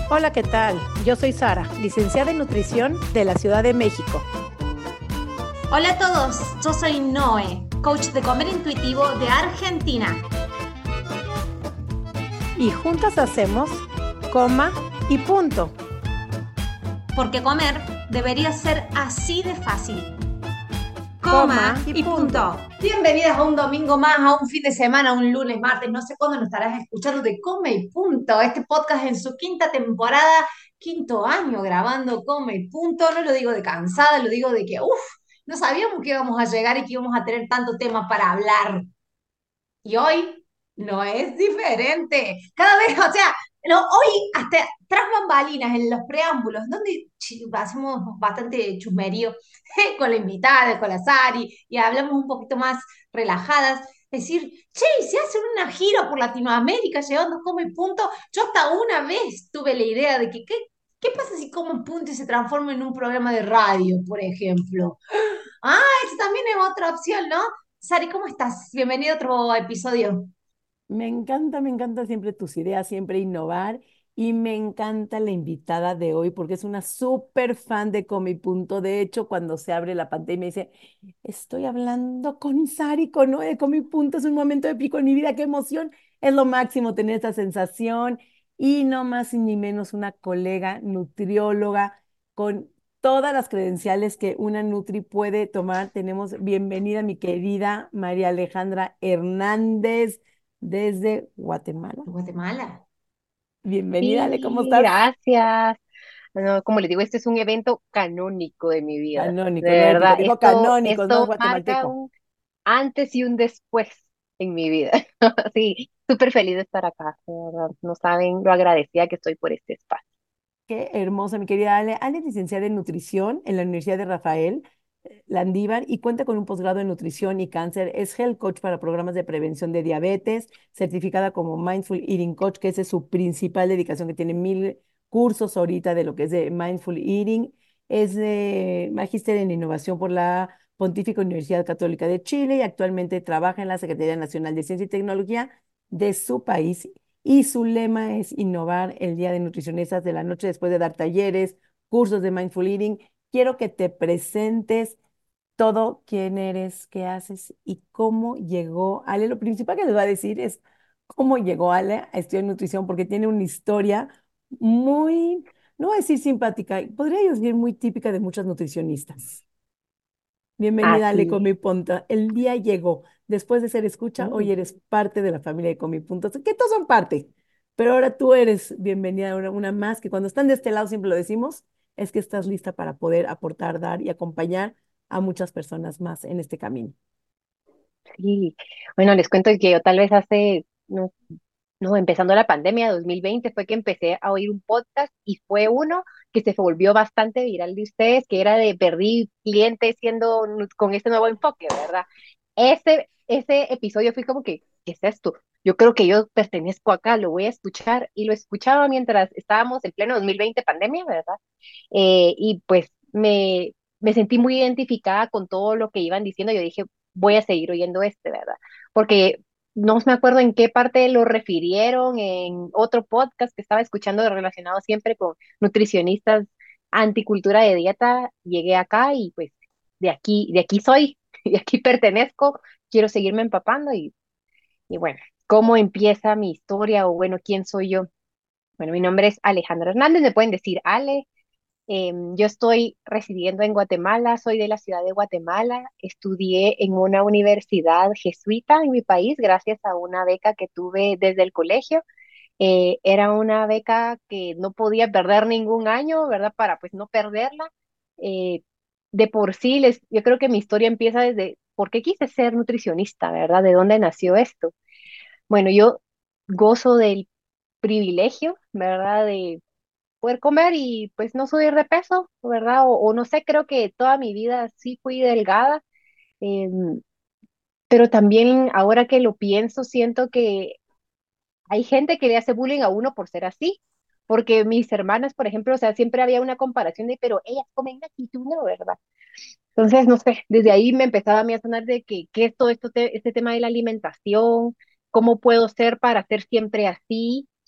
Hola, ¿qué tal? Yo soy Sara, licenciada en nutrición de la Ciudad de México. Hola a todos, yo soy Noé, coach de comer intuitivo de Argentina. Y juntas hacemos coma y punto. Porque comer debería ser así de fácil. Coma Coma y y punto. punto. Bienvenidas a un domingo más, a un fin de semana, a un lunes, martes, no sé cuándo nos estarás escuchando de Come y Punto. Este podcast en su quinta temporada, quinto año grabando Come y Punto. No lo digo de cansada, lo digo de que, no sabíamos que íbamos a llegar y que íbamos a tener tanto tema para hablar. Y hoy no es diferente. Cada vez, o sea, no, hoy hasta tras bambalinas, en los preámbulos, donde hacemos bastante chusmerío con la invitada, con la Sari, y hablamos un poquito más relajadas. Decir, che, ¿y se hace una gira por Latinoamérica llevando Come Punto? Yo hasta una vez tuve la idea de que, ¿qué pasa si Come Punto y se transforma en un programa de radio, por ejemplo? Ah, esa también es otra opción, ¿no? Sari, ¿cómo estás? Bienvenido a otro episodio. Me encanta siempre tus ideas, siempre innovar. Y me encanta la invitada de hoy porque es una súper fan de Come y Punto. De hecho, cuando se abre la pantalla y me dice, estoy hablando con Sari, con Noé, Come y Punto, es un momento épico en mi vida, qué emoción. Es lo máximo tener esta sensación. Y no más y ni menos una colega nutrióloga con todas las credenciales que una Nutri puede tomar. Tenemos bienvenida mi querida María Alejandra Hernández desde Guatemala. Guatemala. Bienvenida, Ale, ¿cómo Sí, estás? gracias. No, como les digo, este es un evento canónico de mi vida. De Canónico, no épico. verdad, Dijo esto, canónico, es más esto marca guatemalteco. un antes y un después en mi vida. Sí, súper feliz de estar acá. De verdad, no saben lo agradecida que estoy por este espacio. Qué hermosa, mi querida Ale. Ale es licenciada en nutrición en la Universidad de Rafael Landívar y cuenta con un posgrado en nutrición y cáncer. Es health coach para programas de prevención de diabetes, certificada como Mindful Eating Coach, que esa es su principal dedicación, que tiene 1000 cursos ahorita de lo que es de Mindful Eating. Es magíster en innovación por la Pontífica Universidad Católica de Chile y actualmente trabaja en la Secretaría Nacional de Ciencia y Tecnología de su país y su lema es innovar el Día de Nutricionistas de la noche después de dar talleres, cursos de Mindful Eating. Quiero que te presentes todo, quién eres, qué haces y cómo llegó Ale. Lo principal que les va a decir es cómo llegó Ale a estudiar nutrición, porque tiene una historia muy, no voy a decir simpática, podría yo decir muy típica de muchas nutricionistas. Bienvenida, Ale Así es. Comipunto. El día llegó. Después de ser escucha, hoy Mm. eres parte de la familia de Comipunto. Que todos son parte, pero ahora tú eres bienvenida, una más, que cuando están de este lado siempre lo decimos, es que estás lista para poder aportar, dar y acompañar a muchas personas más en este camino. Sí. Bueno, les cuento que yo tal vez hace, no, empezando la pandemia 2020 fue que empecé a oír un podcast y fue uno que se volvió bastante viral de ustedes, que era de perdí clientes siendo con este nuevo enfoque, ¿verdad? Ese episodio fui como que, ¿qué es esto? Yo creo que yo pertenezco acá, lo voy a escuchar y lo escuchaba mientras estábamos en pleno 2020 pandemia, ¿verdad? Y pues me sentí muy identificada con todo lo que iban diciendo. Yo dije, voy a seguir oyendo ¿verdad? Porque no me acuerdo en qué parte lo refirieron en otro podcast que estaba escuchando relacionado siempre con nutricionistas anticultura de dieta. Llegué acá y pues de aquí soy, y aquí pertenezco, quiero seguirme empapando y bueno, ¿cómo empieza mi historia o bueno, quién soy yo? Bueno, mi nombre es Alejandra Hernández, me pueden decir Ale. Yo estoy residiendo en Guatemala, soy de la ciudad de Guatemala, estudié en una universidad jesuita en mi país gracias a una beca que tuve desde el colegio. Era una beca que no podía perder ningún año, ¿verdad? Para pues no perderla. Eh, de por sí, yo creo que mi historia empieza desde por qué quise ser nutricionista, ¿verdad? ¿De dónde nació esto? Bueno, yo gozo del privilegio, ¿verdad? De poder comer y pues no subir de peso, ¿verdad? O no sé, creo que toda mi vida sí fui delgada, em, pero también ahora que lo pienso, siento que hay gente que le hace bullying a uno por ser así, porque mis hermanas, por ejemplo, o sea, siempre había una comparación de, pero ellas comen aquí, tú no, ¿verdad? Entonces, no sé, desde ahí me empezaba a mí a sonar de que, qué es todo este tema de la alimentación, cómo puedo ser para ser siempre así.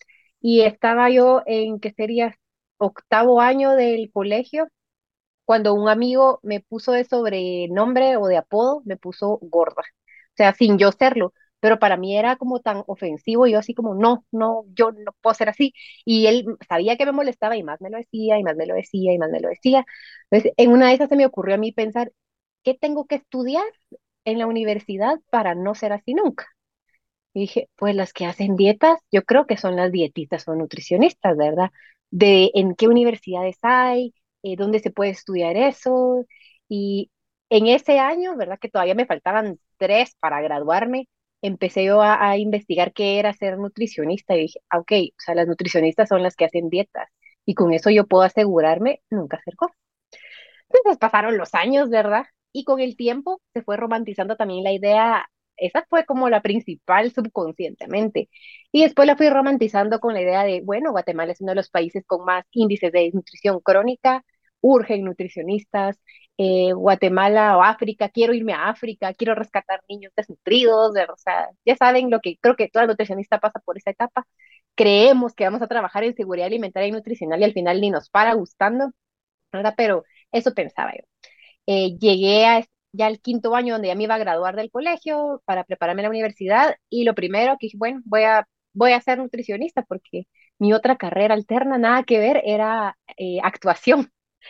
y estaba yo en, ¿qué sería? Octavo año del colegio, cuando un amigo me puso de sobrenombre o de apodo, me puso gorda. O sea, sin yo serlo, pero para mí era como tan ofensivo, y yo así como, no, no, yo no puedo ser así. Y él sabía que me molestaba y más me lo decía, y más me lo decía, y más me lo decía. Entonces, en una de esas se me ocurrió a mí pensar, ¿qué tengo que estudiar en la universidad para no ser así nunca? Y dije, pues las que hacen dietas, yo creo que son las dietistas o nutricionistas, ¿verdad? De en qué universidades hay, dónde se puede estudiar eso. Y en ese año, ¿verdad? Que todavía me faltaban 3 para graduarme, empecé yo a investigar qué era ser nutricionista y dije, ok, o sea, las nutricionistas son las que hacen dietas y con eso yo puedo asegurarme nunca hacer cosas. Entonces pasaron los años, ¿verdad? Y con el tiempo se fue romantizando también la idea, esa fue como la principal subconscientemente. Y después la fui romantizando con la idea de, bueno, Guatemala es uno de los países con más índices de desnutrición crónica, urgen nutricionistas, Guatemala o África, quiero irme a África, quiero rescatar niños desnutridos, ¿verdad? O sea, ya saben lo que creo que toda nutricionista pasa por esa etapa. Creemos que vamos a trabajar en seguridad alimentaria y nutricional y al final ni nos para gustando, ¿verdad? Pero eso pensaba yo. Llegué ya al quinto año donde ya me iba a graduar del colegio para prepararme a la universidad y lo primero que dije, bueno, voy a ser nutricionista porque mi otra carrera alterna, nada que ver, era actuación.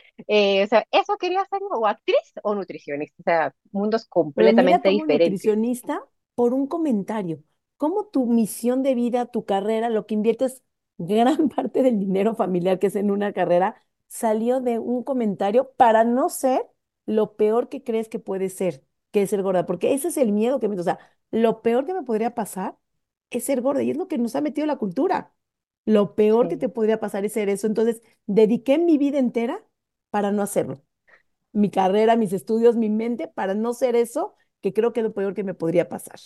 O sea, eso quería ser o actriz o nutricionista, o sea, mundos Pero mira completamente como diferentes. nutricionista por un comentario, cómo tu misión de vida, tu carrera, lo que inviertes gran parte del dinero familiar que es en una carrera, salió de un comentario para no ser lo peor que crees que puede ser, que es ser gorda, porque ese es el miedo que me, o sea, lo peor que me podría pasar es ser gorda y es lo que nos ha metido la cultura. Lo peor que te Sí, podría pasar es ser eso. Entonces, dediqué mi vida entera para no hacerlo, mi carrera, mis estudios, mi mente, para no ser eso, que creo que es lo peor que me podría pasar.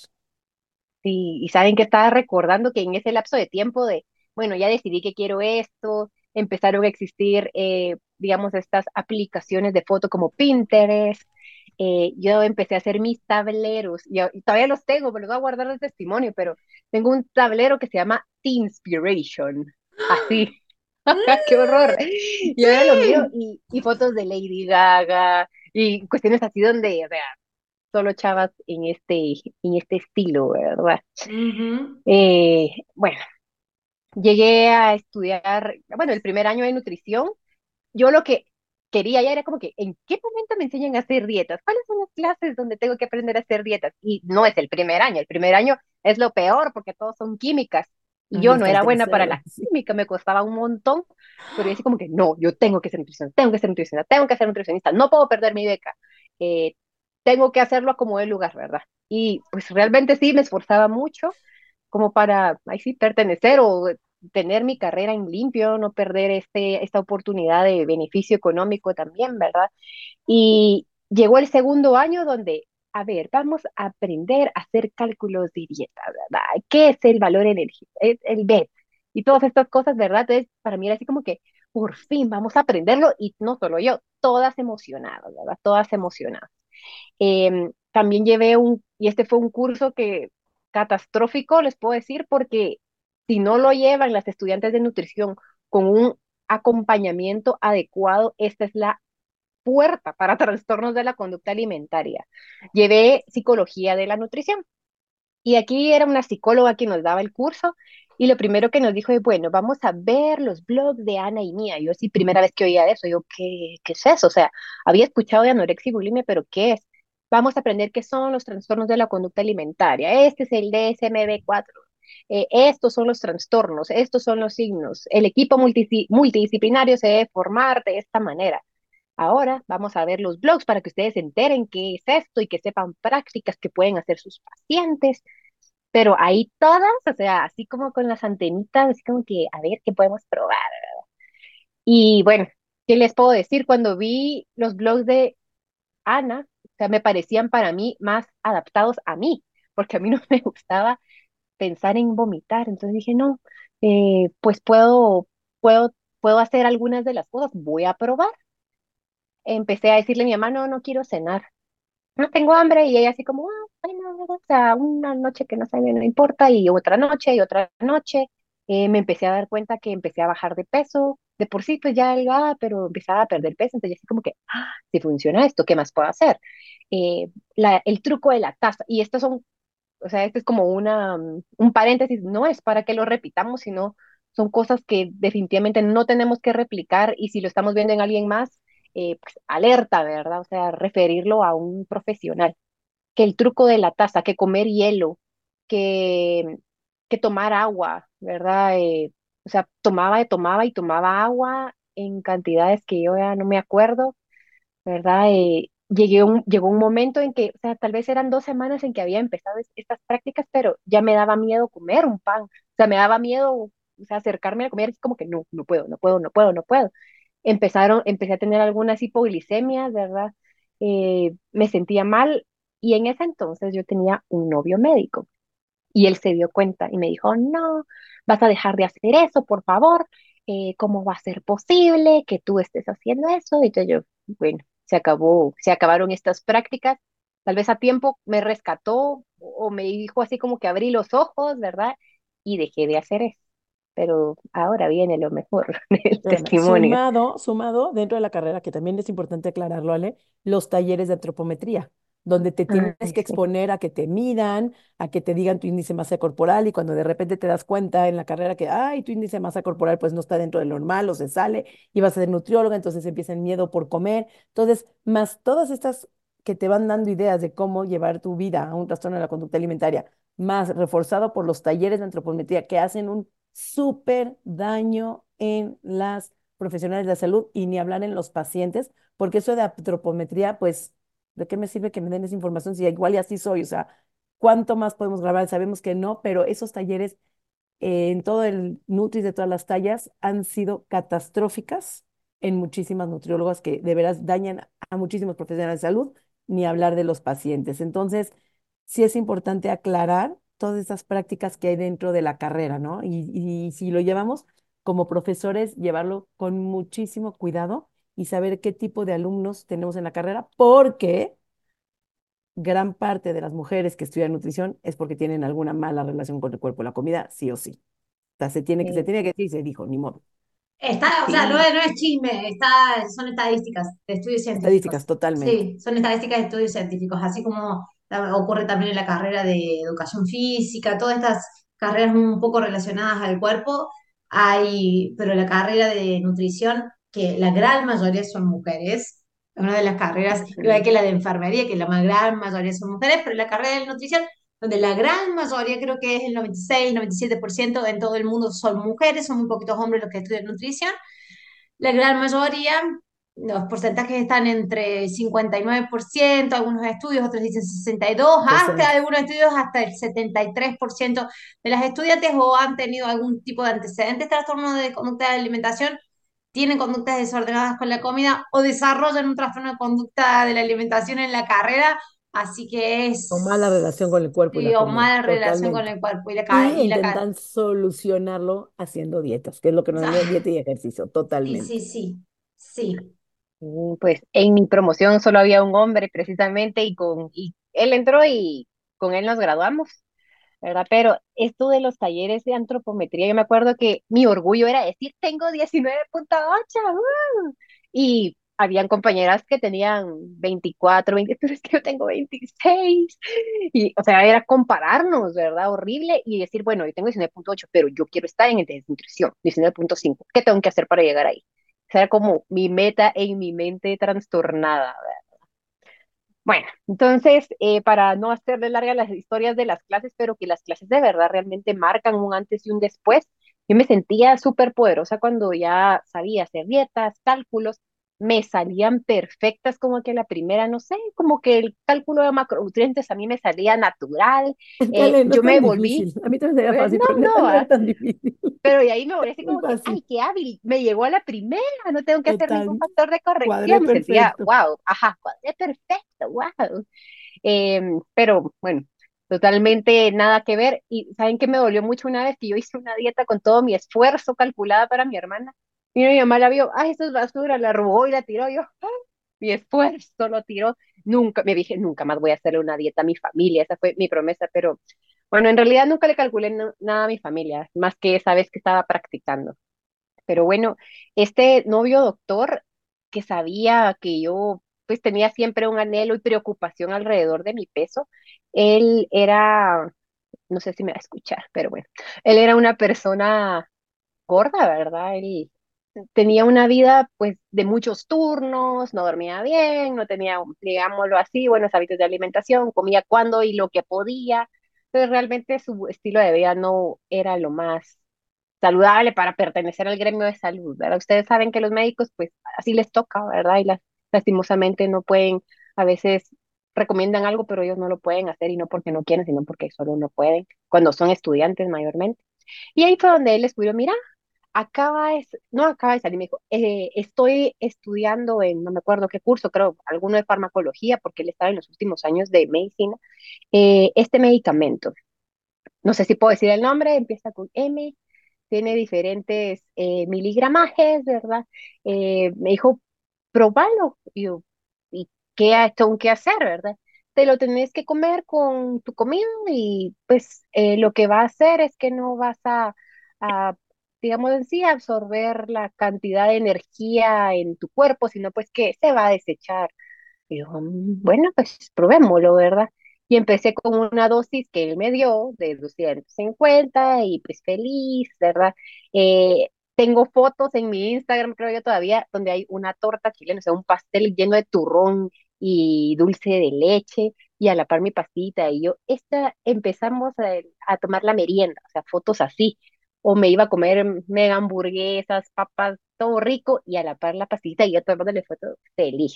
sí, y saben que estaba recordando que en ese lapso de tiempo de, bueno, ya decidí que quiero esto, empezaron a existir, digamos, estas aplicaciones de foto como Pinterest. Yo empecé a hacer mis tableros y todavía los tengo, me los voy a guardar de testimonio, pero tengo un tablero que se llama Inspiration, así. ¡Qué horror! Y ahora lo miro Sí. y fotos de Lady Gaga y cuestiones así donde, o sea, solo chavas en este estilo, ¿verdad? Ujú. Bueno, llegué a estudiar, bueno, el primer año de nutrición. Yo lo que quería ya era como que, ¿en qué momento me enseñan a hacer dietas? ¿Cuáles son las clases donde tengo que aprender a hacer dietas? Y no es el primer año es lo peor porque todos son químicas. Y Ay, yo no hasta el era buena para tercero, la sí. química, me costaba un montón, pero yo así como que, no, yo tengo que ser nutricionista, tengo que ser nutricionista, tengo que ser nutricionista, no puedo perder mi beca, eh, tengo que hacerlo como el lugar, ¿verdad? Y pues realmente sí, me esforzaba mucho como para, ahí sí, pertenecer o tener mi carrera en limpio, no perder esta oportunidad de beneficio económico también, ¿verdad? Y llegó el segundo año donde, a ver, vamos a aprender a hacer cálculos de dieta, ¿verdad? ¿Qué es el valor energético? Es el BEP y todas estas cosas, ¿verdad? Entonces, para mí era así como que, por fin, vamos a aprenderlo y no solo yo, todas emocionadas, ¿verdad? Todas emocionadas. También llevé y este fue un curso que catastrófico, les puedo decir, porque si no lo llevan las estudiantes de nutrición con un acompañamiento adecuado, esta es la puerta para trastornos de la conducta alimentaria. Llevé psicología de la nutrición y aquí era una psicóloga que nos daba el curso y lo primero que nos dijo es, bueno, vamos a ver los blogs de Ana y Mía. Yo sí, primera vez que oía de eso, yo, ¿qué es eso? O sea, había escuchado de anorexia y bulimia, pero ¿qué es? Vamos a aprender qué son los trastornos de la conducta alimentaria. Este es el DSM-4. Estos son los trastornos, estos son los signos. El equipo multidisciplinario se debe formar de esta manera. Ahora vamos a ver los blogs para que ustedes se enteren qué es esto y que sepan prácticas que pueden hacer sus pacientes, pero ahí todas, o sea, así como con las antenitas, así como que a ver qué podemos probar. Y bueno, ¿qué les puedo decir? Cuando vi los blogs de Ana, o sea, me parecían para mí más adaptados a mí, porque a mí no me gustaba pensar en vomitar, entonces dije, no, pues puedo hacer algunas de las cosas, voy a probar. Empecé a decirle a mi mamá, no, no quiero cenar, no tengo hambre, y ella así como, bueno, o sea, una noche que no sabe, no importa, y otra noche, me empecé a dar cuenta que empecé a bajar de peso, de por sí pues ya delgada, pero empezaba a perder peso, entonces yo así como que, si funciona esto, ¿qué más puedo hacer? El truco de la taza, y estos son, o sea, este es como un paréntesis, no es para que lo repitamos, sino son cosas que definitivamente no tenemos que replicar y si lo estamos viendo en alguien más, pues alerta, ¿verdad? O sea, referirlo a un profesional. Que el truco de la taza, que comer hielo, que, que tomar agua, ¿verdad? O sea, tomaba y tomaba agua en cantidades que yo ya no me acuerdo, ¿verdad? Llegó un momento en que, o sea, tal vez eran 2 semanas en que había empezado estas prácticas, pero ya me daba miedo comer un pan, o sea, me daba miedo, o sea, acercarme a comer, es como que no, no puedo, no puedo, no puedo, no puedo. Empecé a tener algunas hipoglicemias, ¿verdad? Me sentía mal y en ese entonces yo tenía un novio médico y él se dio cuenta y me dijo, no, vas a dejar de hacer eso, por favor. ¿Cómo va a ser posible que tú estés haciendo eso? Y entonces yo, bueno, se acabaron estas prácticas. Tal vez a tiempo me rescató o me dijo así como que abrí los ojos, ¿verdad? Y dejé de hacer eso. Pero ahora viene lo mejor del Espérame, testimonio. sumado dentro de la carrera, que también es importante aclararlo, Ale, los talleres de antropometría, donde te tienes Ay, que sí, exponer a que te midan, a que te digan tu índice de masa corporal y cuando de repente te das cuenta en la carrera que, ay, tu índice de masa corporal pues no está dentro del normal o se sale y vas a ser nutrióloga, entonces empieza el miedo por comer. Entonces, más todas estas que te van dando ideas de cómo llevar tu vida a un trastorno de la conducta alimentaria, más reforzado por los talleres de antropometría que hacen un súper daño en las profesionales de la salud y ni hablar en los pacientes, porque eso de antropometría, pues, ¿de qué me sirve que me den esa información si igual y así soy? O sea, ¿cuánto más podemos grabar? Sabemos que no, pero esos talleres en todo el Nutris de todas las tallas han sido catastróficas en muchísimas nutriólogas que de veras dañan a muchísimos profesionales de salud, ni hablar de los pacientes. Entonces, sí es importante aclarar todas esas prácticas que hay dentro de la carrera, ¿no? Y si lo llevamos como profesores, llevarlo con muchísimo cuidado y saber qué tipo de alumnos tenemos en la carrera, porque gran parte de las mujeres que estudian nutrición es porque tienen alguna mala relación con el cuerpo, la comida, sí o sí. O sea, se sí, tiene que decir y se dijo, ni modo. Está, o sea, sí, no es chisme, son estadísticas de estudios Estadísticas, científicos. totalmente. Sí, son estadísticas de estudios científicos, así como ocurre también en la carrera de educación física, todas estas carreras un poco relacionadas al cuerpo, pero la carrera de nutrición, que la gran mayoría son mujeres, es una de las carreras, igual ujú, que la de enfermería, que la gran mayoría son mujeres, pero la carrera de nutrición donde la gran mayoría, creo que es el 96, 97% en todo el mundo son mujeres, son muy poquitos hombres los que estudian nutrición. La gran mayoría, los porcentajes están entre 59%, algunos estudios, otros dicen 62, hasta 60. algunos estudios hasta el 73% de las estudiantes o han tenido algún tipo de antecedentes trastorno de conducta de alimentación, tienen conductas desordenadas con la comida o desarrollan un trastorno de conducta de la alimentación en la carrera. Así que O mala relación con el cuerpo y la o comida, mala relación con totalmente. el cuerpo Y y la. intentan solucionarlo haciendo dietas, que es lo que no es Ah, dieta y ejercicio, sí, sí, totalmente. sí, sí. Pues en mi promoción solo había un hombre precisamente y él entró y con él nos graduamos, ¿verdad? Pero esto de los talleres de antropometría, yo me acuerdo que mi orgullo era decir, tengo 19,8. Y habían compañeras que tenían 24, 20, pero es que yo tengo 26. Y, o sea, era compararnos, ¿verdad? Horrible. Y decir, bueno, yo tengo 19,8 pero yo quiero estar en el de desnutrición, 19,5. ¿Qué tengo que hacer para llegar ahí? O sea, era como mi meta en mi mente trastornada. Bueno, entonces, para no hacerle largas las historias de las clases, pero que las clases de verdad realmente marcan un antes y un después, yo me sentía súper poderosa cuando ya sabía hacer dietas, cálculos, me salían perfectas como que la primera, no sé, como que el cálculo de macronutrientes a mí me salía natural, Es que Ale, no es yo me tan volví, difícil. A mí también sería no, fácil, pero neta no, no era tan difícil. pero de ahí me volví así Muy como que, fácil. ay, qué hábil, me llegó a la primera, no tengo que hacer ningún Total. factor de Cuadré corrección, me sentía, perfecto. wow, ajá, cuadré perfecto, wow. Pero bueno, totalmente nada que ver. Y ¿saben qué me dolió mucho una vez que yo hice una dieta con todo mi esfuerzo calculada para mi hermana? Y mi mamá la vio, ay, esto es basura, la robó y la tiró. Yo, "Ah, mi esfuerzo lo tiró. Nunca, me dije, nunca más voy a hacerle una dieta a mi familia, esa fue mi promesa, pero Bueno, en realidad nunca le calculé nada a mi familia, más que esa vez que estaba practicando. Pero bueno, este novio doctor que sabía que yo pues tenía siempre un anhelo y preocupación alrededor de mi peso, él era, no sé si me va a escuchar, pero bueno, él era una persona gorda, ¿verdad? Él tenía una vida pues de muchos turnos, no dormía bien, no tenía, digámoslo así, buenos hábitos de alimentación, comía cuando y lo que podía, pero realmente su estilo de vida no era lo más saludable para pertenecer al gremio de salud, ¿verdad? Ustedes saben que los médicos pues así les toca, ¿verdad? Y lastimosamente no pueden, a veces recomiendan algo, pero ellos no lo pueden hacer y no porque no quieren, sino porque solo no pueden, cuando son estudiantes mayormente. Y ahí fue donde él descubrió, mira, no acaba de salir, me dijo, estoy estudiando en, no me acuerdo qué curso, creo, alguno de farmacología, porque él estaba en los últimos años de medicina, este medicamento, no sé si puedo decir el nombre, empieza con M, tiene diferentes miligramajes, ¿verdad? Me dijo, probalo. Y yo, ¿y tengo que hacer, verdad? Te lo tenés que comer con tu comida y pues lo que va a hacer es que no vas a, digamos así, absorber la cantidad de energía en tu cuerpo, sino pues que se va a desechar. Y yo, bueno, pues probémoslo, ¿verdad? Y empecé con una dosis que él me dio de 250 y pues feliz, ¿verdad? Tengo fotos en mi Instagram, creo yo todavía, donde hay una torta chilena, o sea, un pastel lleno de turrón y dulce de leche y a la par mi pastita. Y yo, empezamos a tomar la merienda, o sea, fotos así. O me iba a comer mega hamburguesas, papas, todo rico y a la par la pastita y yo tomándole fotos feliz.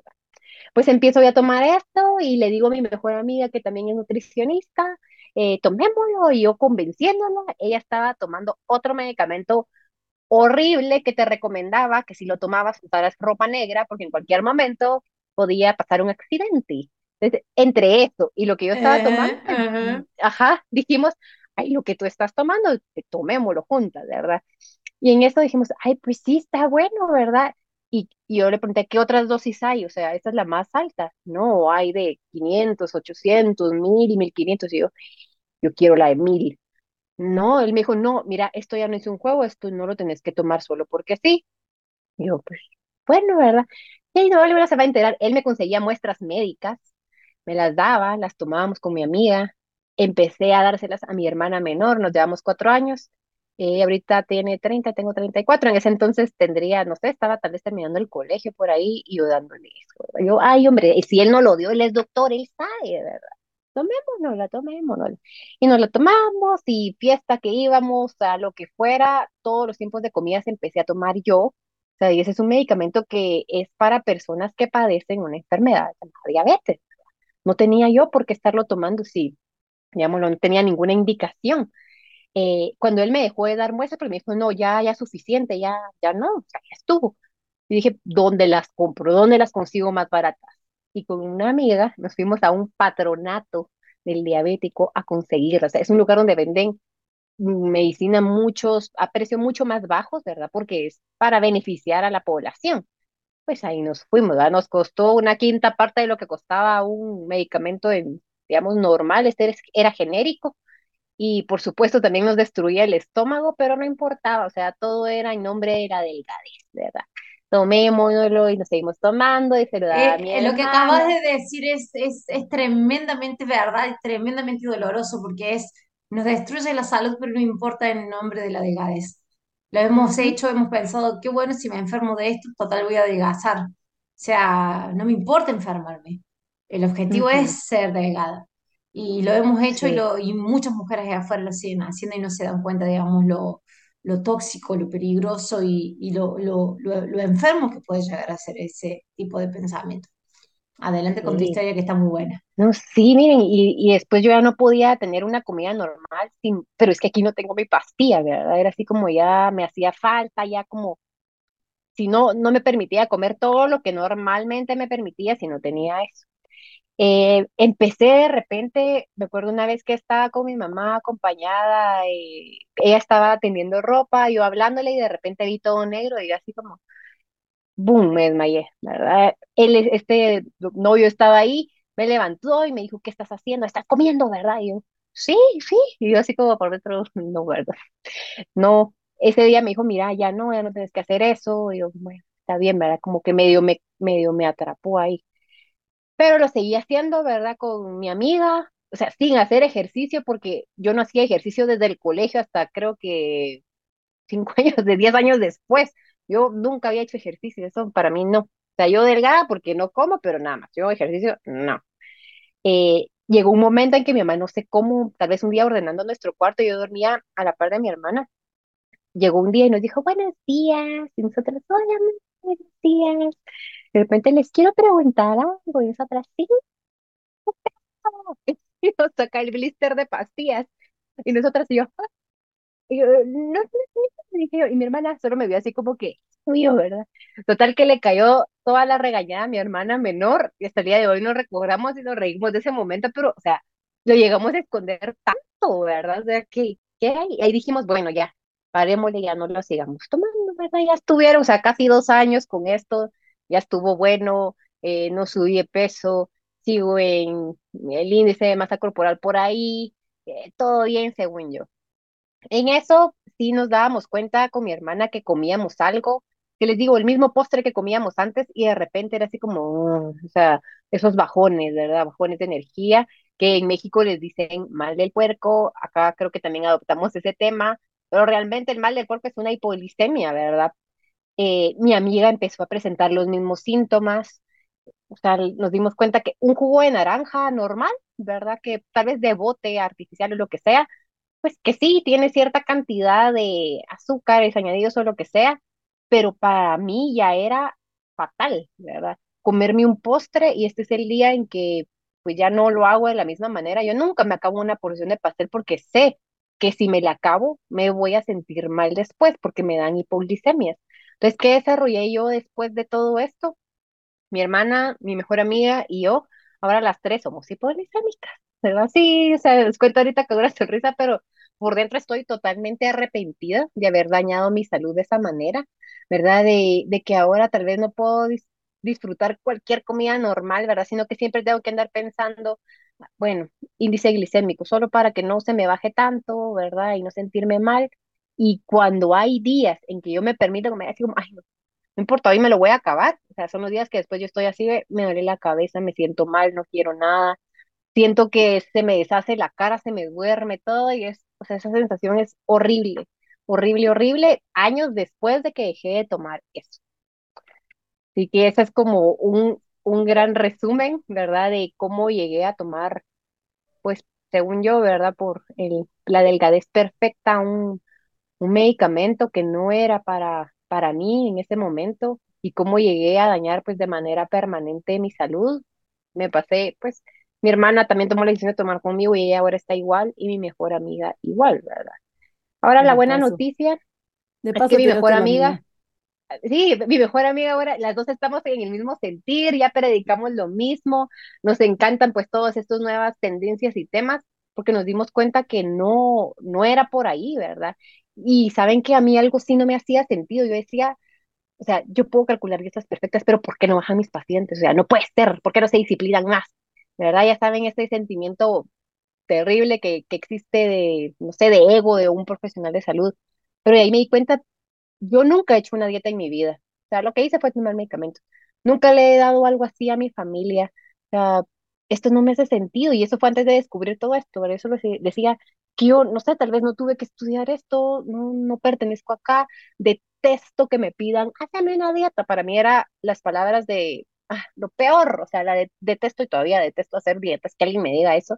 Pues empiezo ya a tomar esto y le digo a mi mejor amiga que también es nutricionista, tomémoslo y yo convenciéndola, ella estaba tomando otro medicamento horrible que te recomendaba que si lo tomabas usaras ropa negra porque en cualquier momento podía pasar un accidente. Entonces, entre eso y lo que yo estaba tomando, pues, Ajá. ajá, dijimos, ay, lo que tú estás tomando, tomémoslo juntas, ¿verdad? Y en eso dijimos, ay, pues sí, está bueno, ¿verdad? Y yo le pregunté, ¿qué otras dosis hay? O sea, esta es la más alta. No, hay de 500, 800, 1000 y 1500. Y yo quiero la de 1000. No, él me dijo, no, mira, esto ya no es un juego, esto no lo tenés que tomar solo porque sí. Y yo, pues, bueno, ¿verdad? Y no, él se va a enterar. Él me conseguía muestras médicas, me las daba, las tomábamos con mi amiga. Empecé a dárselas a mi hermana menor, nos llevamos 4 años. Ahorita tiene 30, tengo 34. En ese entonces tendría, no sé, estaba tal vez terminando el colegio por ahí y yo dándole eso. Yo, ay, hombre, y si él no lo dio, él es doctor, él sabe, ¿verdad? Tomémonosla, tomémonosla. Y nos la tomamos y fiesta que íbamos, a lo que fuera, todos los tiempos de comidas empecé a tomar yo. O sea, y ese es un medicamento que es para personas que padecen una enfermedad llamada diabetes. No tenía yo por qué estarlo tomando si, digamos, no tenía ninguna indicación. Cuando él me dejó de dar muestras, pero me dijo, no, ya, ya suficiente, ya, ya no, o sea, ya estuvo. Y dije, ¿dónde las compro? ¿Dónde las consigo más baratas? Y con una amiga nos fuimos a un patronato del diabético a conseguirlas. O sea, es un lugar donde venden medicina muchos, a precios mucho más bajos, ¿verdad? Porque es para beneficiar a la población. Pues ahí nos fuimos, ¿verdad? Nos costó una quinta parte de lo que costaba un medicamento digamos, normal. Era genérico y por supuesto también nos destruía el estómago, pero no importaba, o sea, todo era en nombre de la delgadez, ¿verdad? Tomémoslo y nos seguimos tomando y se lo daba a mi Lo que acabas hermana. de decir es tremendamente verdad y tremendamente doloroso porque nos destruye la salud, pero no importa en nombre de la delgadez. Lo hemos Ujú, hecho, hemos pensado, qué bueno si me enfermo de esto, total voy a adelgazar. O sea, no me importa enfermarme. El objetivo ujú, es ser delgada. Y lo hemos hecho sí, y muchas mujeres de afuera lo siguen haciendo y no se dan cuenta, digamos, lo tóxico, lo peligroso y lo enfermo que puede llegar a ser ese tipo de pensamiento. Adelante con tu sí. historia que está muy buena. No, sí, miren, y después yo ya no podía tener una comida normal, pero es que aquí no tengo mi pastilla, ¿verdad? Era así como ya me hacía falta, ya como, si no, no me permitía comer todo lo que normalmente me permitía si no tenía eso. Empecé de repente, me acuerdo una vez que estaba con mi mamá acompañada, ella estaba tendiendo ropa, yo hablándole y de repente vi todo negro y yo así como, boom, me desmayé, ¿verdad? Este novio estaba ahí, me levantó y me dijo, ¿qué estás haciendo? Estás comiendo, ¿verdad? Y yo, sí, sí, y yo así como por dentro, no, ¿verdad? No, ese día me dijo, mira, ya no tienes que hacer eso, y yo, bueno, está bien, ¿verdad? Como que medio me atrapó ahí, pero lo seguí haciendo, ¿verdad? Con mi amiga, o sea, sin hacer ejercicio, porque yo no hacía ejercicio desde el colegio hasta creo que 5 años, de 10 años después. Yo nunca había hecho ejercicio, eso para mí no. O sea, yo delgada porque no como, pero nada más. Yo ejercicio, no. Llegó un momento en que mi mamá, no sé cómo, tal vez un día ordenando nuestro cuarto, yo dormía a la par de mi hermana. Llegó un día y nos dijo, buenos días. Y nosotros, hola, mamá, buenos días. De repente les quiero preguntar algo. Y nosotras, sí. Y nos saca el blister de pastillas. Y nosotras y yo, y yo, no, dije yo, y mi hermana solo me vio así como que, mío, ¿verdad? Total que le cayó toda la regañada a mi hermana menor, y hasta el día de hoy nos recordamos y nos reímos de ese momento, pero, o sea, lo llegamos a esconder tanto, ¿verdad? O sea, ¿qué hay? Y ahí dijimos, bueno, ya, parémosle, ya no lo sigamos tomando, ¿verdad? Ya estuvieron, o sea, casi 2 años con esto, ya estuvo bueno, no subí de peso, sigo en el índice de masa corporal por ahí, todo bien según yo. En eso sí nos dábamos cuenta con mi hermana que comíamos algo, que les digo, el mismo postre que comíamos antes y de repente era así como, o sea, esos bajones, ¿verdad? Bajones de energía, que en México les dicen mal del puerco, acá creo que también adoptamos ese tema, pero realmente el mal del puerco es una hipoglicemia, ¿verdad? Mi amiga empezó a presentar los mismos síntomas, o sea, nos dimos cuenta que un jugo de naranja normal, ¿verdad? Que tal vez de bote artificial o lo que sea, pues que sí, tiene cierta cantidad de azúcares añadidos o lo que sea, pero para mí ya era fatal, ¿verdad? Comerme un postre y este es el día en que pues ya no lo hago de la misma manera. Yo nunca me acabo una porción de pastel porque sé que si me la acabo me voy a sentir mal después porque me dan hipoglicemias. Entonces, ¿qué desarrollé yo después de todo esto? Mi hermana, mi mejor amiga y yo, ahora las tres somos hipoglicémicas, ¿verdad? Sí, o sea, les cuento ahorita con una sonrisa, pero por dentro estoy totalmente arrepentida de haber dañado mi salud de esa manera, ¿verdad? De que ahora tal vez no puedo disfrutar cualquier comida normal, ¿verdad? Sino que siempre tengo que andar pensando, bueno, índice glicémico, solo para que no se me baje tanto, ¿verdad? Y no sentirme mal. Y cuando hay días en que yo me permito comer así como, ay, no importa, hoy me lo voy a acabar. O sea, son los días que después yo estoy así, me duele la cabeza, me siento mal, no quiero nada. Siento que se me deshace la cara, se me duerme todo y o sea, esa sensación es horrible, horrible, horrible, años después de que dejé de tomar eso. Así que ese es como un gran resumen, ¿verdad? De cómo llegué a tomar, pues, según yo, ¿verdad? Por la delgadez perfecta, un medicamento que no era para mí en ese momento y cómo llegué a dañar pues de manera permanente mi salud. Me pasé, pues, mi hermana también tomó la decisión de tomar conmigo y ella ahora está igual y mi mejor amiga igual, ¿verdad? Ahora la De buena paso. noticia De es que paso mi mejor tiraste la mía. amiga, sí, mi mejor amiga ahora, las dos estamos en el mismo sentir, ya predicamos lo mismo, nos encantan pues todas estas nuevas tendencias y temas, porque nos dimos cuenta que no era por ahí, ¿verdad? Y saben que a mí algo sí no me hacía sentido, yo decía, o sea, yo puedo calcular dietas perfectas, pero ¿por qué no bajan mis pacientes? O sea, no puede ser, ¿por qué no se disciplinan más? De verdad, ya saben ese sentimiento terrible que existe de, no sé, de ego de un profesional de salud, pero de ahí me di cuenta yo nunca he hecho una dieta en mi vida. O sea, lo que hice fue tomar medicamentos. Nunca le he dado algo así a mi familia. O sea, esto no me hace sentido y eso fue antes de descubrir todo esto. Por eso decía que yo, no sé, tal vez no tuve que estudiar esto, no pertenezco acá, detesto que me pidan, hágame una dieta. Para mí era las palabras de lo peor, o sea, detesto y todavía detesto hacer dietas, que alguien me diga eso.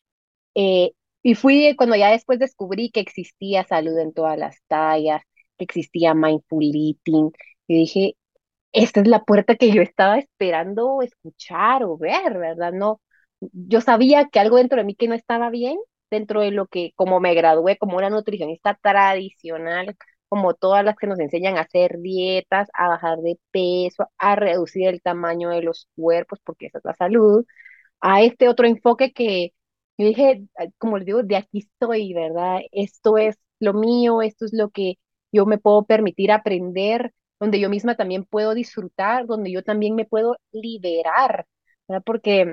Y fui cuando ya después descubrí que existía salud en todas las tallas, que existía mindful eating, y dije, esta es la puerta que yo estaba esperando escuchar o ver, ¿verdad? No, yo sabía que algo dentro de mí que no estaba bien, dentro de lo que, como me gradué como una nutricionista tradicional, como todas las que nos enseñan a hacer dietas, a bajar de peso, a reducir el tamaño de los cuerpos, porque esa es la salud, a este otro enfoque que yo dije, como les digo, de aquí soy, ¿verdad? Esto es lo mío, esto es lo que yo me puedo permitir aprender, donde yo misma también puedo disfrutar, donde yo también me puedo liberar, ¿verdad? Porque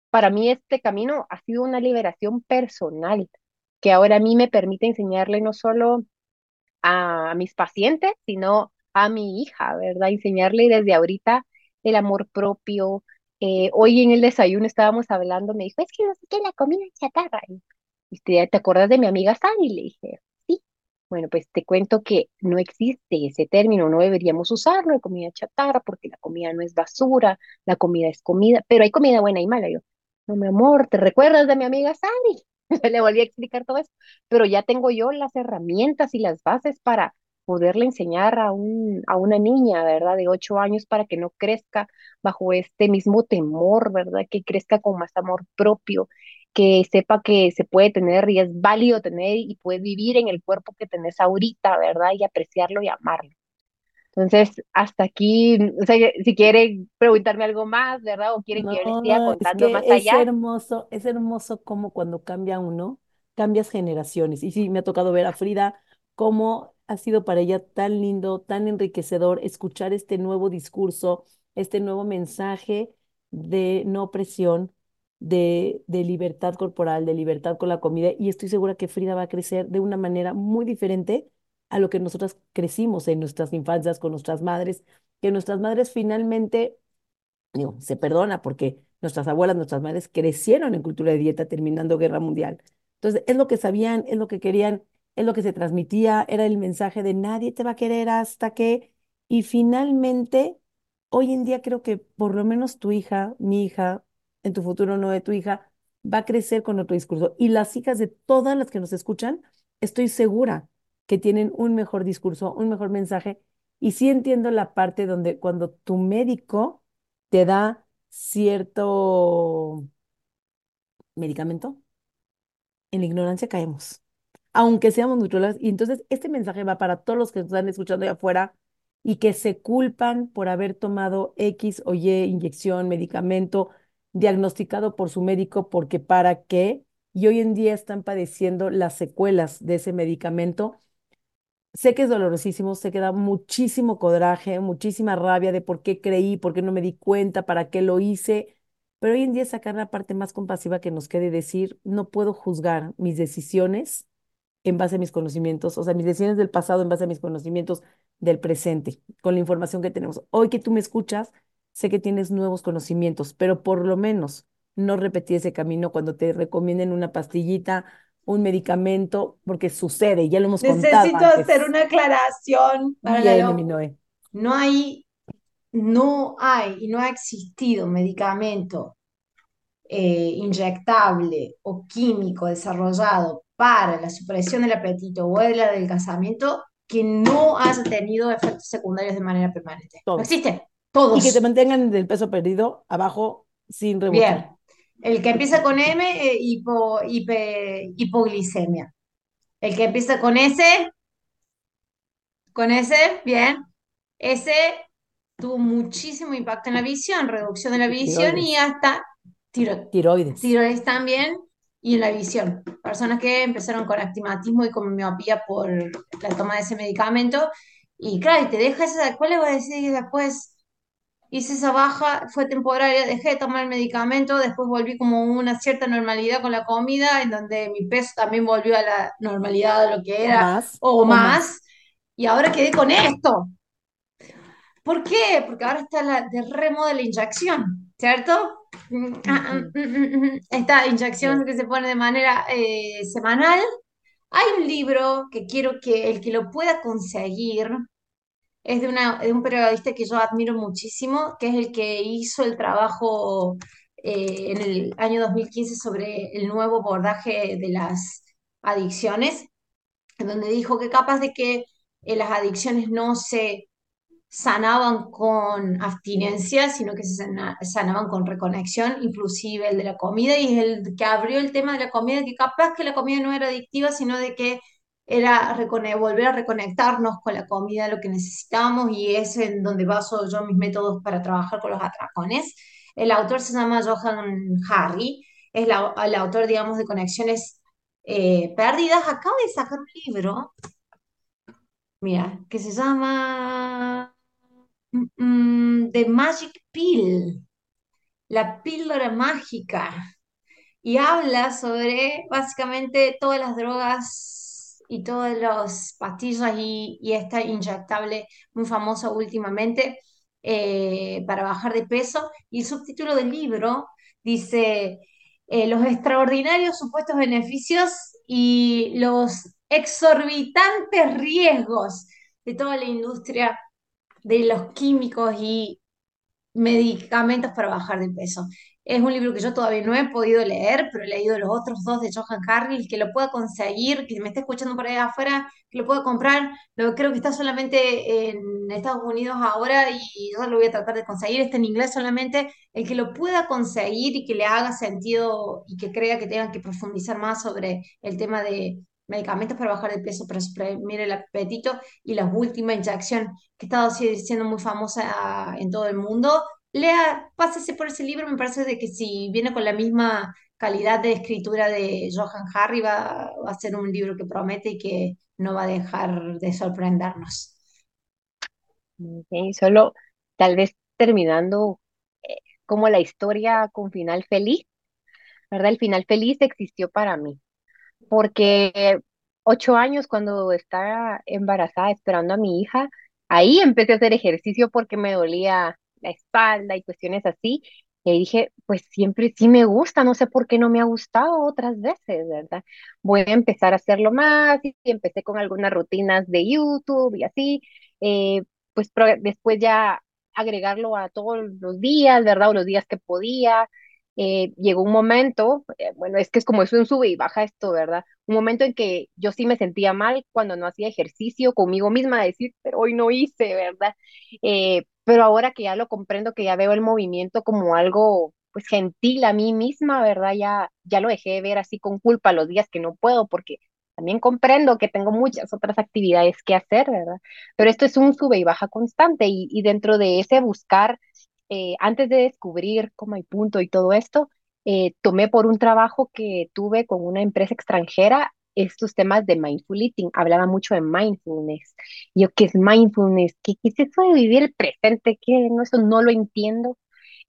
para mí este camino ha sido una liberación personal, que ahora a mí me permite enseñarle no solo a mis pacientes, sino a mi hija, ¿verdad? Enseñarle desde ahorita el amor propio. Hoy en el desayuno estábamos hablando, me dijo, es que no sé qué, la comida es chatarra. Y ¿te acuerdas de mi amiga Sally? Le dije, sí. Bueno, pues te cuento que no existe ese término, no deberíamos usarlo de comida chatarra, porque la comida no es basura, la comida es comida, pero hay comida buena y mala. Yo, no, mi amor, ¿te recuerdas de mi amiga Sally? Le volví a explicar todo eso, pero ya tengo yo las herramientas y las bases para poderle enseñar a una niña, ¿verdad? De 8 años para que no crezca bajo este mismo temor, ¿verdad? Que crezca con más amor propio, que sepa que se puede tener y es válido tener y puedes vivir en el cuerpo que tenés ahorita, ¿verdad? Y apreciarlo y amarlo. Entonces, hasta aquí, o sea, si quieren preguntarme algo más, ¿verdad? O quieren que yo les siga No, es contando más que allá. es hermoso como cuando cambia uno, cambias generaciones. Y sí, me ha tocado ver a Frida cómo ha sido para ella tan lindo, tan enriquecedor escuchar este nuevo discurso, este nuevo mensaje de no opresión, de libertad corporal, de libertad con la comida. Y estoy segura que Frida va a crecer de una manera muy diferente a lo que nosotras crecimos en nuestras infancias con nuestras madres, que nuestras madres finalmente digo, se perdona porque nuestras abuelas, nuestras madres crecieron en cultura de dieta terminando guerra mundial. Entonces, es lo que sabían, es lo que querían, es lo que se transmitía, era el mensaje de nadie te va a querer hasta que, y finalmente, hoy en día creo que por lo menos tu hija, mi hija, en tu futuro no de tu hija, va a crecer con otro discurso. Y las hijas de todas las que nos escuchan, estoy segura que tienen un mejor discurso, un mejor mensaje. Y sí entiendo la parte donde cuando tu médico te da cierto medicamento, en la ignorancia caemos, aunque seamos nutriólogas. Y entonces este mensaje va para todos los que están escuchando allá afuera y que se culpan por haber tomado X o Y inyección, medicamento diagnosticado por su médico, porque para qué, y hoy en día están padeciendo las secuelas de ese medicamento. Sé que es dolorosísimo, sé que da muchísimo coraje, muchísima rabia de por qué creí, por qué no me di cuenta, para qué lo hice, pero hoy en día es sacar la parte más compasiva que nos quede y decir, no puedo juzgar mis decisiones en base a mis conocimientos, o sea, mis decisiones del pasado en base a mis conocimientos del presente, con la información que tenemos. Hoy que tú me escuchas, sé que tienes nuevos conocimientos, pero por lo menos no repetir ese camino cuando te recomienden una pastillita, un medicamento, porque sucede, ya lo hemos contado Necesito hacer antes. una aclaración para la Viene mi loco. Noé. No hay, no hay y no ha existido medicamento inyectable o químico desarrollado para la supresión del apetito o el adelgazamiento que no haya tenido efectos secundarios de manera permanente. No Todos. existen, Y que te todos. mantengan el peso perdido abajo sin rebotar. Bien. El que empieza con M, hipoglicemia. El que empieza con S, bien. Ese tuvo muchísimo impacto en la visión, reducción de la visión y Tiroides. hasta Tiroides. tiroides también y en la visión. Personas que empezaron con astigmatismo y con miopía por la toma de ese medicamento. Y claro, y te deja esa secuela y vas a decir después, hice esa baja, fue temporaria, dejé de tomar el medicamento, después volví como una cierta normalidad con la comida, en donde mi peso también volvió a la normalidad de lo que era Más o o más. más. Y ahora quedé con esto. ¿Por qué? Porque ahora está la de remo de la inyección, ¿cierto? Ujú. Esta inyección Sí. que se pone de manera semanal. Hay un libro que quiero que el que lo pueda conseguir es de un periodista que yo admiro muchísimo, que es el que hizo el trabajo en el año 2015 sobre el nuevo abordaje de las adicciones, en donde dijo que capaz de que las adicciones no se sanaban con abstinencia, sino que sanaban con reconexión, inclusive el de la comida, y es el que abrió el tema de la comida, que capaz que la comida no era adictiva, sino de que era volver a reconectarnos con la comida, lo que necesitábamos, y es en donde baso yo mis métodos para trabajar con los atracones. El autor se llama Johan Hari, es el autor, digamos, de Conexiones Perdidas. Acaba de sacar un libro, mira, que se llama The Magic Pill. La píldora mágica y habla sobre básicamente todas las drogas y todas las pastillas y esta inyectable muy famosa últimamente para bajar de peso. Y el subtítulo del libro dice los extraordinarios supuestos beneficios y los exorbitantes riesgos de toda la industria de los químicos y medicamentos para bajar de peso. Es un libro que yo todavía no he podido leer, pero he leído los otros dos de Johan Harry, el que lo pueda conseguir, que me esté escuchando por ahí afuera, que lo pueda comprar. Creo que está solamente en Estados Unidos ahora y yo lo voy a tratar de conseguir. Está en inglés solamente. El que lo pueda conseguir y que le haga sentido y que crea que tengan que profundizar más sobre el tema de medicamentos para bajar de peso, para suprimir el apetito y la última inyección que ha estado siendo muy famosa en todo el mundo. Lea, pásese por ese libro, me parece de que si viene con la misma calidad de escritura de Johan Harry, va a ser un libro que promete y que no va a dejar de sorprendernos. Ok, solo tal vez terminando como la historia con final feliz, ¿verdad? El final feliz existió para mí, porque 8 años cuando estaba embarazada esperando a mi hija, ahí empecé a hacer ejercicio porque me dolía la espalda y cuestiones así. Y dije, pues siempre sí me gusta, no sé por qué no me ha gustado otras veces, ¿verdad? Voy a empezar a hacerlo más y empecé con algunas rutinas de YouTube y así, eh, pues después ya agregarlo a todos los días, ¿verdad? O los días que podía. Llegó un momento, bueno, es que es como es un sube y baja esto, ¿verdad? Un momento en que yo sí me sentía mal cuando no hacía ejercicio conmigo misma, decir, pero hoy no hice, ¿verdad? Pero ahora que ya lo comprendo, que ya veo el movimiento como algo, pues gentil a mí misma, ¿verdad? Ya lo dejé de ver así con culpa los días que no puedo, porque también comprendo que tengo muchas otras actividades que hacer, ¿verdad? Pero esto es un sube y baja constante y dentro de ese buscar, antes de descubrir cómo hay punto y todo esto, tomé por un trabajo que tuve con una empresa extranjera estos temas de mindful eating. Hablaba mucho de mindfulness. Y yo, ¿qué es mindfulness? ¿Qué es eso de vivir el presente? ¿Qué? No, eso no lo entiendo.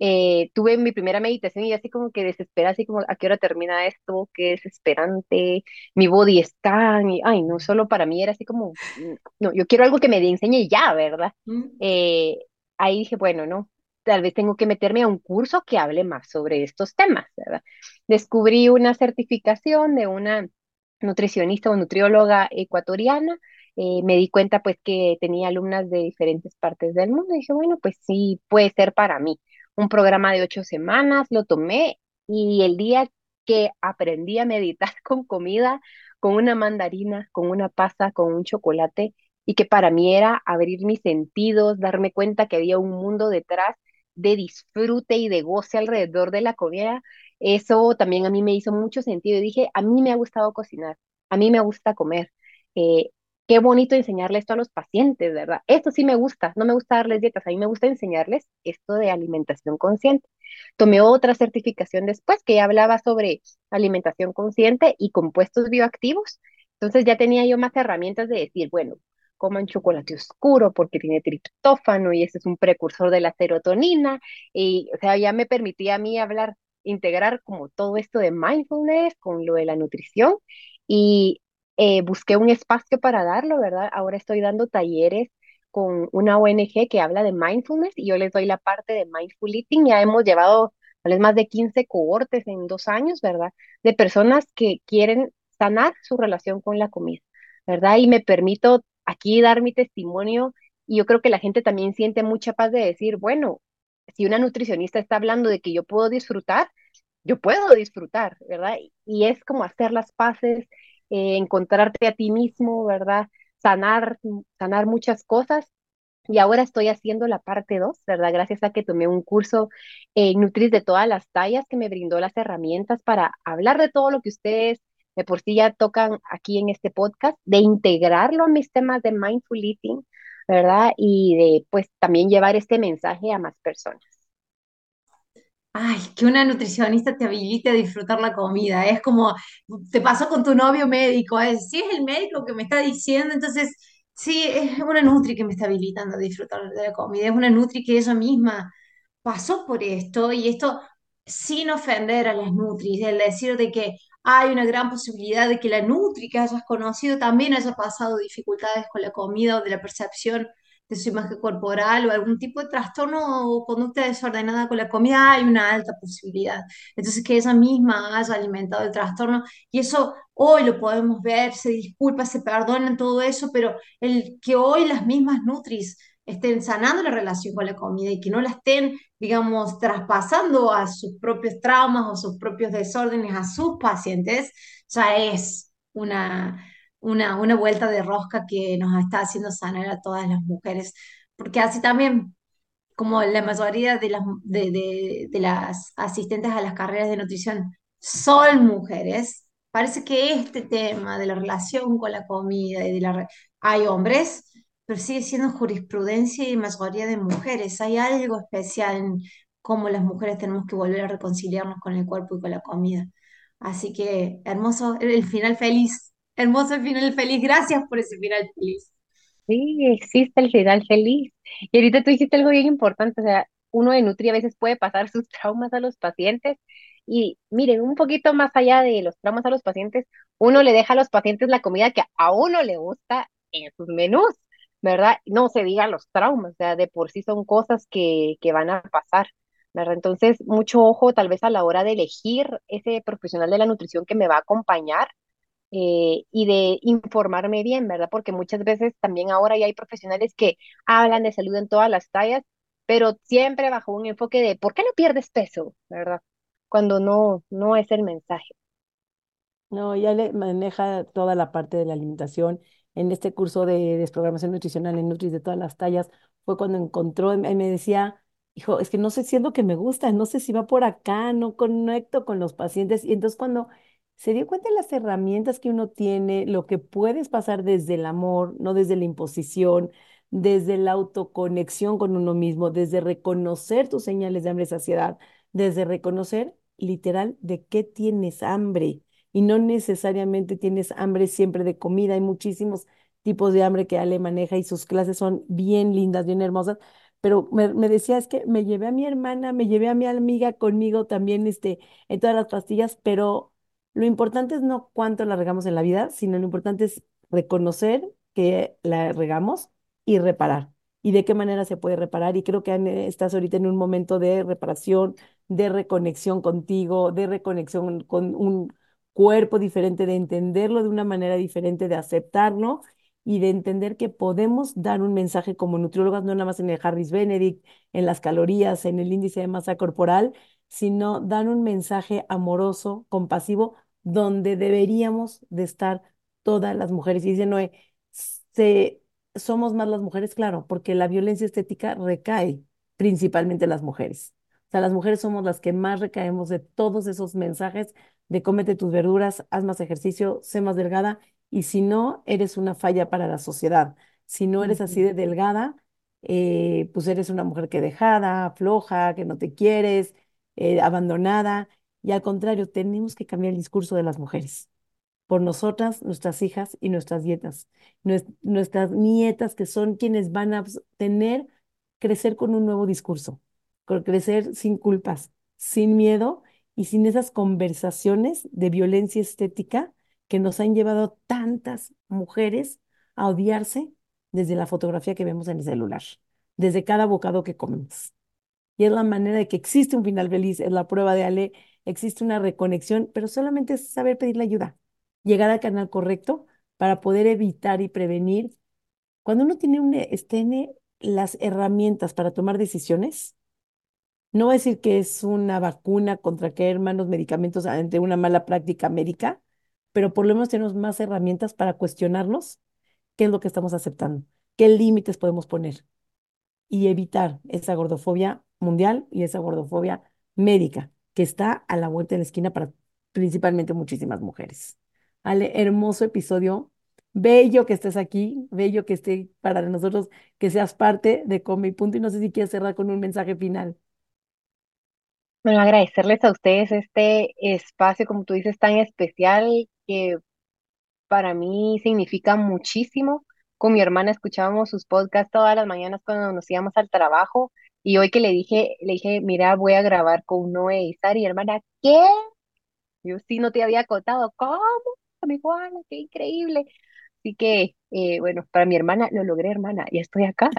Tuve mi primera meditación y así como que desespera, así como, ¿a qué hora termina esto? Qué desesperante. Mi body scan, y, ay, no, solo para mí era así como, no, yo quiero algo que me enseñe ya, ¿verdad? ¿Mm? Eh, Ahí dije, bueno, no, tal vez tengo que meterme a un curso que hable más sobre estos temas, ¿verdad? Descubrí una certificación de una nutricionista o nutrióloga ecuatoriana. Me di cuenta pues que tenía alumnas de diferentes partes del mundo y dije, bueno, pues sí, puede ser para mí. Un programa de 8 semanas, lo tomé y el día que aprendí a meditar con comida, con una mandarina, con una pasa, con un chocolate, y que para mí era abrir mis sentidos, darme cuenta que había un mundo detrás de disfrute y de goce alrededor de la comida. Eso también a mí me hizo mucho sentido y dije, a mí me ha gustado cocinar, a mí me gusta comer. Eh, Qué bonito enseñarle esto a los pacientes, ¿verdad? Esto sí me gusta, no me gusta darles dietas, a mí me gusta enseñarles esto de alimentación consciente. Tomé otra certificación después que ya hablaba sobre alimentación consciente y compuestos bioactivos. Entonces ya tenía yo más herramientas de decir, bueno, coman chocolate oscuro porque tiene triptófano y ese es un precursor de la serotonina. Y, o sea, ya me permitía a mí hablar, integrar como todo esto de mindfulness con lo de la nutrición y busqué un espacio para darlo, ¿verdad? Ahora estoy dando talleres con una ONG que habla de mindfulness y yo les doy la parte de mindful eating. Ya hemos llevado tal vez más de 15 cohortes en 2 años, ¿verdad? De personas que quieren sanar su relación con la comida, ¿verdad? Y me permito aquí dar mi testimonio y yo creo que la gente también siente mucha paz de decir, bueno, si una nutricionista está hablando de que yo puedo disfrutar, ¿verdad? Y es como hacer las paces, encontrarte a ti mismo, ¿verdad? Sanar, sanar muchas cosas. Y ahora estoy haciendo la parte 2, ¿verdad? Gracias a que tomé un curso en Nutris de todas las tallas que me brindó las herramientas para hablar de todo lo que ustedes de por sí ya tocan aquí en este podcast, de integrarlo a mis temas de mindful eating, ¿verdad? Y de pues también llevar este mensaje a más personas. Ay, que una nutricionista te habilite a disfrutar la comida. Es como te pasó con tu novio médico. Si es el médico que me está diciendo, entonces sí, es una nutri que me está habilitando a disfrutar de la comida. Es una nutri que ella misma pasó por esto y esto sin ofender a las Nutris, el decir de que hay una gran posibilidad de que la Nutri que hayas conocido también haya pasado dificultades con la comida o de la percepción de su imagen corporal o algún tipo de trastorno o conducta desordenada con la comida, hay una alta posibilidad. Entonces, que ella misma haya alimentado el trastorno y eso hoy lo podemos ver, se disculpa, se perdona todo eso, pero el que hoy las mismas Nutris estén sanando la relación con la comida y que no la estén, digamos, traspasando a sus propios traumas o sus propios desórdenes a sus pacientes, ya es una vuelta de rosca que nos está haciendo sanar a todas las mujeres, porque así también como la mayoría de las asistentes a las carreras de nutrición son mujeres, parece que este tema de la relación con la comida y hay hombres, pero sigue siendo jurisprudencia y mayoría de mujeres. Hay algo especial en cómo las mujeres tenemos que volver a reconciliarnos con el cuerpo y con la comida. Así que hermoso el final feliz, hermoso el final feliz. Gracias por ese final feliz. Sí, existe el final feliz. Y ahorita tú dijiste algo bien importante, o sea, uno de Nutri a veces puede pasar sus traumas a los pacientes y miren, un poquito más allá de los traumas a los pacientes, uno le deja a los pacientes la comida que a uno le gusta en sus menús, ¿verdad? No se diga los traumas, o sea, de por sí son cosas que van a pasar, ¿verdad? Entonces, mucho ojo tal vez a la hora de elegir ese profesional de la nutrición que me va a acompañar y de informarme bien, ¿verdad? Porque muchas veces también ahora ya hay profesionales que hablan de salud en todas las tallas, pero siempre bajo un enfoque de ¿por qué no pierdes peso? ¿Verdad? Cuando no es el mensaje. No, ya le maneja toda la parte de la alimentación. En este curso de desprogramación nutricional en Nutris de todas las tallas, fue cuando encontró, y me decía, hijo, es que no sé si es lo que me gusta, no sé si va por acá, no conecto con los pacientes. Y entonces cuando se dio cuenta de las herramientas que uno tiene, lo que puedes pasar desde el amor, no desde la imposición, desde la autoconexión con uno mismo, desde reconocer tus señales de hambre y saciedad, desde reconocer literal de qué tienes hambre y no necesariamente tienes hambre siempre de comida. Hay muchísimos tipos de hambre que Ale maneja y sus clases son bien lindas, bien hermosas. Pero me decía, es que me llevé a mi hermana, me llevé a mi amiga conmigo también en todas las pastillas, pero lo importante es no cuánto la regamos en la vida, sino lo importante es reconocer que la regamos y reparar. Y de qué manera se puede reparar. Y creo que estás ahorita en un momento de reparación, de reconexión contigo, de reconexión con un cuerpo diferente, de entenderlo de una manera diferente, de aceptarlo y de entender que podemos dar un mensaje como nutriólogas, no nada más en el Harris Benedict, en las calorías, en el índice de masa corporal, sino dar un mensaje amoroso, compasivo, donde deberíamos de estar todas las mujeres. Y dice Noé, se, somos más las mujeres, claro, porque la violencia estética recae principalmente en las mujeres. O sea, las mujeres somos las que más recaemos de todos esos mensajes de cómete tus verduras, haz más ejercicio, sé más delgada, y si no, eres una falla para la sociedad. Si no eres así Ujú. de delgada, pues eres una mujer que dejada, floja, que no te quieres, abandonada, y al contrario, tenemos que cambiar el discurso de las mujeres por nosotras, nuestras hijas y nuestras dietas, nuestras nietas que son quienes van a tener, crecer con un nuevo discurso, con crecer sin culpas, sin miedo y sin esas conversaciones de violencia estética que nos han llevado tantas mujeres a odiarse desde la fotografía que vemos en el celular, desde cada bocado que comemos. Y es la manera de que existe un final feliz, es la prueba de Ale, existe una reconexión, pero solamente es saber pedir la ayuda, llegar al canal correcto para poder evitar y prevenir. Cuando uno tiene las herramientas para tomar decisiones, no voy a decir que es una vacuna contra caer malos medicamentos ante una mala práctica médica, pero por lo menos tenemos más herramientas para cuestionarnos qué es lo que estamos aceptando, qué límites podemos poner y evitar esa gordofobia mundial y esa gordofobia médica que está a la vuelta de la esquina para principalmente muchísimas mujeres. Ale, hermoso episodio. Bello que estés aquí, bello que esté para nosotros, que seas parte de Come y Punto. Y no sé si quieres cerrar con un mensaje final. Bueno, agradecerles a ustedes este espacio, como tú dices, tan especial que para mí significa muchísimo. Con mi hermana escuchábamos sus podcasts todas las mañanas cuando nos íbamos al trabajo Y hoy que le dije, mira, voy a grabar con Noé y Sari, hermana, ¿qué? Yo sí no te había contado, ¿cómo? Me dijo, "Ala, qué increíble". Así que, bueno, para mi hermana, lo logré, hermana, ya estoy acá.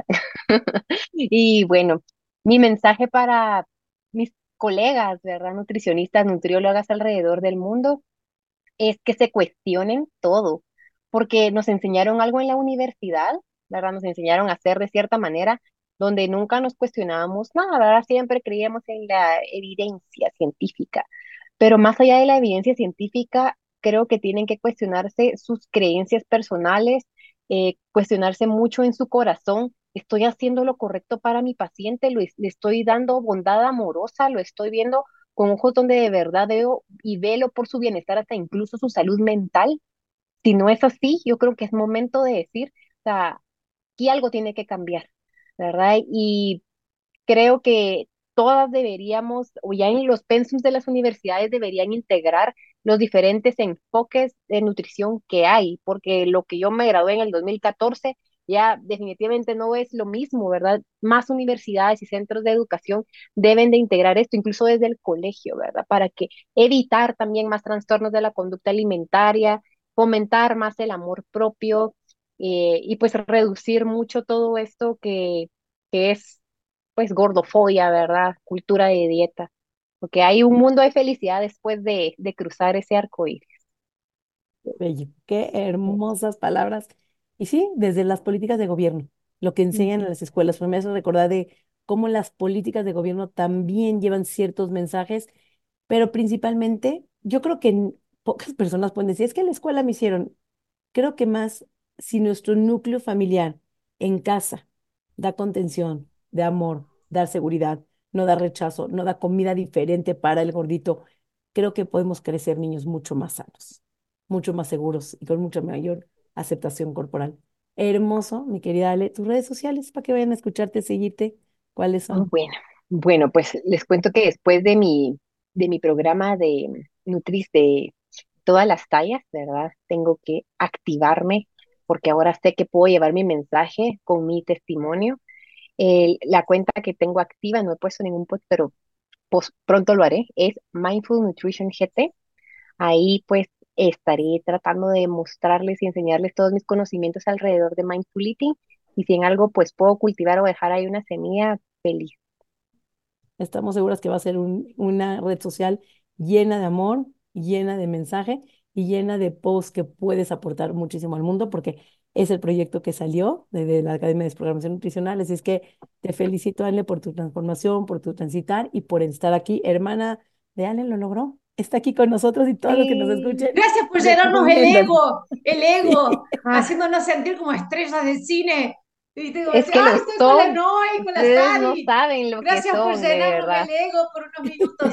Y bueno, mi mensaje para mis colegas, ¿verdad? Nutricionistas, nutriólogas alrededor del mundo es que se cuestionen todo, porque nos enseñaron algo en la universidad, ¿verdad? Nos enseñaron a hacer de cierta manera, donde nunca nos cuestionábamos nada, ¿verdad? Siempre creíamos en la evidencia científica, pero más allá de la evidencia científica, creo que tienen que cuestionarse sus creencias personales, cuestionarse mucho en su corazón. ¿Estoy haciendo lo correcto para mi paciente? ¿Le estoy dando bondad amorosa? ¿Lo estoy viendo con ojos donde de verdad veo y velo por su bienestar, hasta incluso su salud mental? Si no es así, yo creo que es momento de decir, o sea, que algo tiene que cambiar, ¿verdad? Y creo que todas deberíamos, o ya en los pensums de las universidades deberían integrar los diferentes enfoques de nutrición que hay, porque lo que yo me gradué en el 2014 ya definitivamente no es lo mismo, ¿verdad? Más universidades y centros de educación deben de integrar esto, incluso desde el colegio, ¿verdad? Para que evitar también más trastornos de la conducta alimentaria, fomentar más el amor propio, y pues reducir mucho todo esto que es pues gordofobia, ¿verdad? Cultura de dieta, porque hay un mundo de felicidad después de cruzar ese arco iris. Bello, qué hermosas palabras. Y sí, desde las políticas de gobierno, lo que enseñan en Ujú. las escuelas, pues me hace recordar de cómo las políticas de gobierno también llevan ciertos mensajes, pero principalmente, yo creo que pocas personas pueden decir, es que en la escuela me hicieron, creo que más si nuestro núcleo familiar en casa da contención, de amor, dar seguridad, no da rechazo, no da comida diferente para el gordito, creo que podemos crecer niños mucho más sanos, mucho más seguros y con mucha mayor aceptación corporal. Hermoso, mi querida Ale, tus redes sociales para que vayan a escucharte, seguirte, ¿cuáles Oh, son? bueno, bueno, pues les cuento que después de mi programa de Nutris de todas las tallas, ¿verdad? Tengo que activarme porque ahora sé que puedo llevar mi mensaje con mi testimonio. La cuenta que tengo activa, no he puesto ningún post, pero pronto lo haré, es Mindful Nutrition GT. Ahí pues estaré tratando de mostrarles y enseñarles todos mis conocimientos alrededor de mindful eating, y si en algo pues puedo cultivar o dejar ahí una semilla, feliz. Estamos seguras que va a ser una red social llena de amor, llena de mensaje y llena de posts que puedes aportar muchísimo al mundo porque es el proyecto que salió de la Academia de Programación Nutricional. Así es que te felicito, Ale, por tu transformación, por tu transitar y por estar aquí. Hermana de Ale, lo logró. Está aquí con nosotros y todos los que nos Sí. escuchen Gracias por llenarnos recomiéndalo. el Sí. ego, Ah, haciéndonos sentir como estrellas de cine. Y te digo, es así, que lo ay, estoy con la son. Noe y con la Ustedes no Sari. saben lo que Gracias por son, de llenarnos verdad. el ego por unos minutos.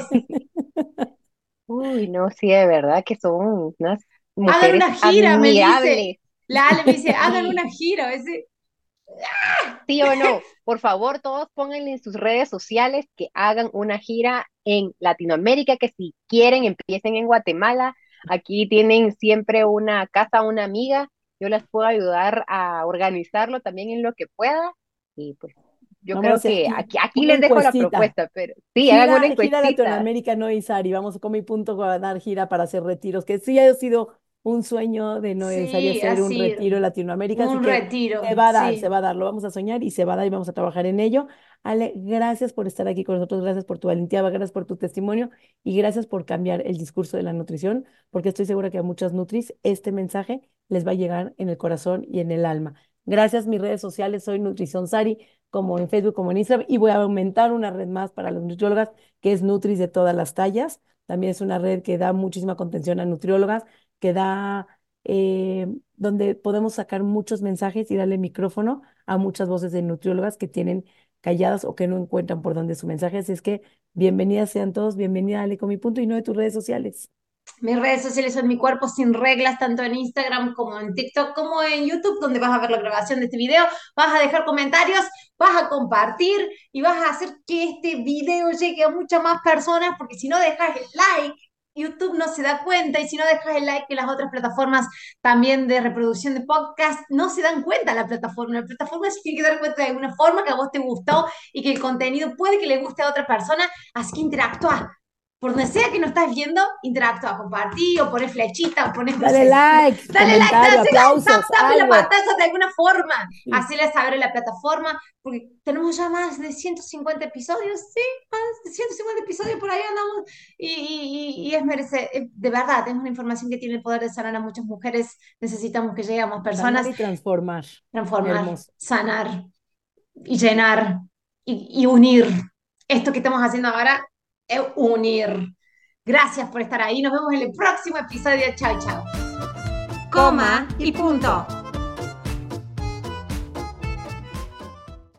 Uy, no, sí, de verdad que son unas Hagan mujeres una gira, me dice. admirables. La Ale me dice, hagan Sí, una gira. A veces, sí o no. Por favor, todos pónganle en sus redes sociales que hagan una gira en Latinoamérica, que si quieren empiecen en Guatemala. Aquí tienen siempre una casa, una amiga. Yo las puedo ayudar a organizarlo también en lo que pueda. Y pues yo Vamos a creo hacer que aquí una les dejo la encuestita. propuesta, pero sí, hagan una Gira encuestita. Latinoamérica, no Isari. Vamos con mi punto a dar gira para hacer retiros, que sí ha sido un sueño de no Isari sí, hacer un así, retiro en Latinoamérica, así un que se retiro, va a dar, se sí. va a dar, lo vamos a soñar y se va a dar y vamos a trabajar en ello. Ale, gracias por estar aquí con nosotros, gracias por tu valentía, gracias por tu testimonio y gracias por cambiar el discurso de la nutrición, porque estoy segura que a muchas nutris este mensaje les va a llegar en el corazón y en el alma. Gracias, mis redes sociales, soy Nutrición Sari como en Facebook, como en Instagram, y voy a aumentar una red más para los nutriólogas, que es Nutris de todas las tallas. También es una red que da muchísima contención a nutriólogas, que da, donde podemos sacar muchos mensajes y darle micrófono a muchas voces de nutriólogas que tienen calladas o que no encuentran por dónde su mensaje. Así es que bienvenidas sean todos, bienvenida Ale con mi punto y no de tus redes sociales. Mis redes sociales son Mi Cuerpo Sin Reglas, tanto en Instagram como en TikTok, como en YouTube, donde vas a ver la grabación de este video, vas a dejar comentarios, vas a compartir y vas a hacer que este video llegue a muchas más personas, porque si no dejas el like YouTube no se da cuenta y si no dejas el like en las otras plataformas también de reproducción de podcast, no se dan cuenta la plataforma. La plataforma se tiene que dar cuenta de alguna forma que a vos te gustó y que el contenido puede que le guste a otra persona, así que interactúa. Por donde sea que nos estás viendo, interactúa, compartí o pones flechita o pones, no Dale sé, like, dale like, comentario, dale, tap, aplausos, tap en la algo. pantalla de alguna forma. Sí. Hacerle saber en la plataforma, porque tenemos ya más de 150 episodios, sí, más de 150 episodios por ahí andamos y es de verdad, es una información que tiene el poder de sanar a muchas mujeres. Necesitamos que llegue a más Sanar personas, y transformar. transformar, Hermoso. sanar y llenar y unir. Esto que estamos haciendo ahora es unir. Gracias por estar ahí. Nos vemos en el próximo episodio. Chao, chao. Coma y punto.